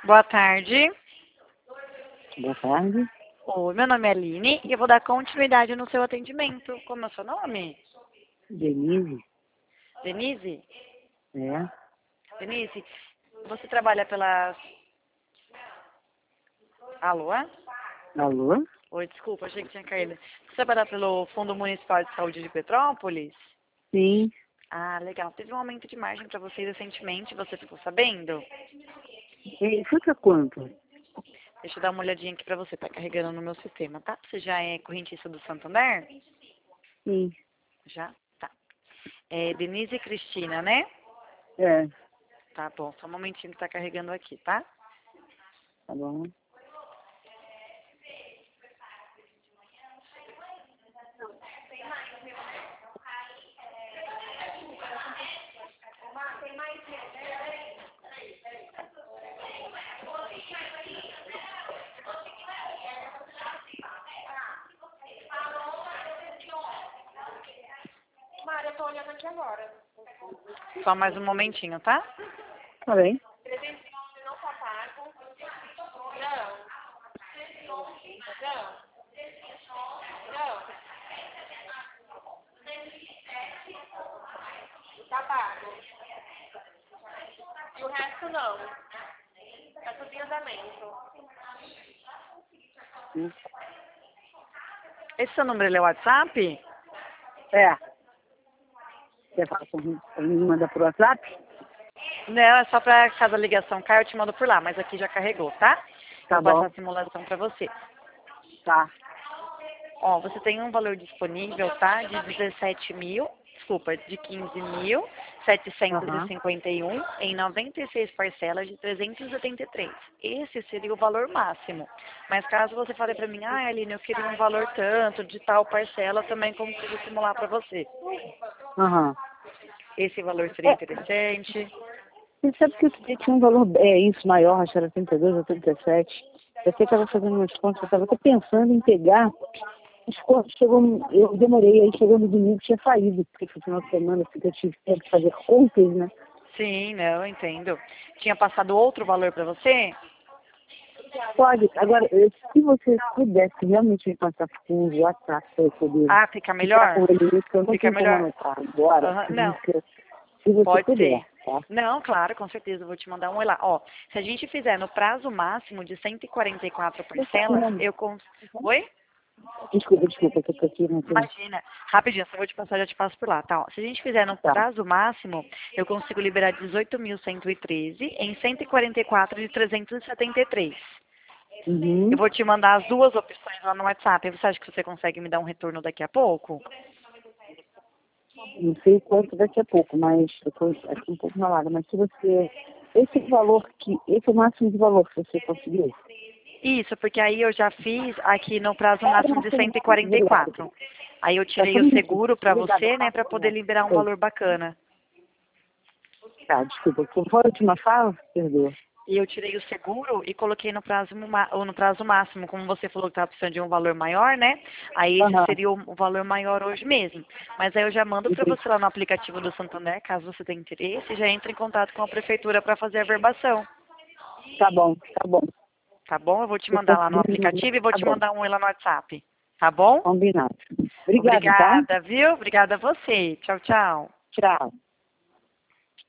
Boa tarde. Boa tarde. Oi, meu nome é Aline e eu vou dar continuidade no seu atendimento. Como é o seu nome? Denise? Denise? É. Denise, você trabalha pela... Alô? Alô? Oi, desculpa, achei que tinha caído. Você trabalha pelo Fundo Municipal de Saúde de Petrópolis? Sim. Ah, legal. Teve um aumento de margem para você recentemente, você ficou sabendo? E fica quanto? Deixa eu dar uma olhadinha aqui para você, tá carregando no meu sistema, tá? Você já é correntista do Santander? Sim. Já? Tá. É Denise Cristina, né? É. Tá bom, só um momentinho que tá carregando aqui, tá? Tá bom. Mário, eu tô olhando aqui agora. Só mais um momentinho, tá? Tá bem. 311 não tá pago. Não. Não. Não. Tá pago. E o resto não. Tá tudo em andamento. Esse seu número ele é WhatsApp? É. Você fala me manda pro WhatsApp? Não, é só pra caso a ligação caia, eu te mando por lá, mas aqui já carregou, tá? Tá Vou passar bom. a simulação pra você. Tá. Ó, você tem um valor disponível, tá? De 17 mil, desculpa, de 15 mil, Aham. 751 em 96 parcelas de 383. Esse seria o valor máximo. Mas caso você fale pra mim, ah, Aline, eu queria um valor tanto de tal parcela, eu também consigo simular pra você. Aham. Esse valor seria interessante. Você sabe que eu tinha um valor, isso, maior, acho que era 32 ou 37. Eu sei que estava fazendo umas contas, eu estava até pensando em pegar. As contas chegou, eu demorei, aí chegou no domingo, tinha saído, porque foi final de semana, porque eu tive tempo de fazer contas, né? Sim, não, entendo. Tinha passado outro valor pra você? Pode. Agora, se você pudesse realmente me passar por WhatsApp para eu poder Ah, fica ficar melhor? com ele, porque eu não Fica tenho como melhor? anotar agora, Aham, não, fica, se você pode puder, ser. tá? Não, claro, com certeza, eu vou te mandar um oi lá. Ó, se a gente fizer no prazo máximo de 144 parcelas, eu consigo... Oi? Desculpa, que eu tô aqui, não tem. Imagina, rapidinho, só vou te passar, já te passo por lá, tá? Ó, se a gente fizer no Tá. prazo máximo, eu consigo liberar 18.113 em 144 de 373. Eu Uhum. vou te mandar as duas opções lá no WhatsApp. Você acha que você consegue me dar um retorno daqui a pouco? Não sei quanto daqui a pouco, mas eu tô aqui um pouco enrolada. Mas se você. Esse valor esse é o máximo de valor que você conseguiu. Isso, porque aí eu já fiz aqui no prazo Tá, máximo de 144. Aí eu tá tirei o tudo bem. seguro para Obrigada. você, né, para poder liberar um valor bacana. Tá, desculpa. Por fora de uma fala? Perdoa. E eu tirei o seguro e coloquei no prazo, ou no prazo máximo. Como você falou que estava precisando de um valor maior, né? Aí esse Aham. seria o valor maior hoje mesmo. Mas aí eu já mando para você lá no aplicativo do Santander, caso você tenha interesse, já entre em contato com a prefeitura para fazer a verbação. Tá bom, tá bom. Tá bom? Eu vou te Se eu mandar lá no conseguir me mandar, aplicativo e vou tá te bom. mandar um oi lá no WhatsApp. Tá bom? Combinado. Obrigada, tá? Obrigada, viu? Obrigada a você. Tchau, tchau. Tchau.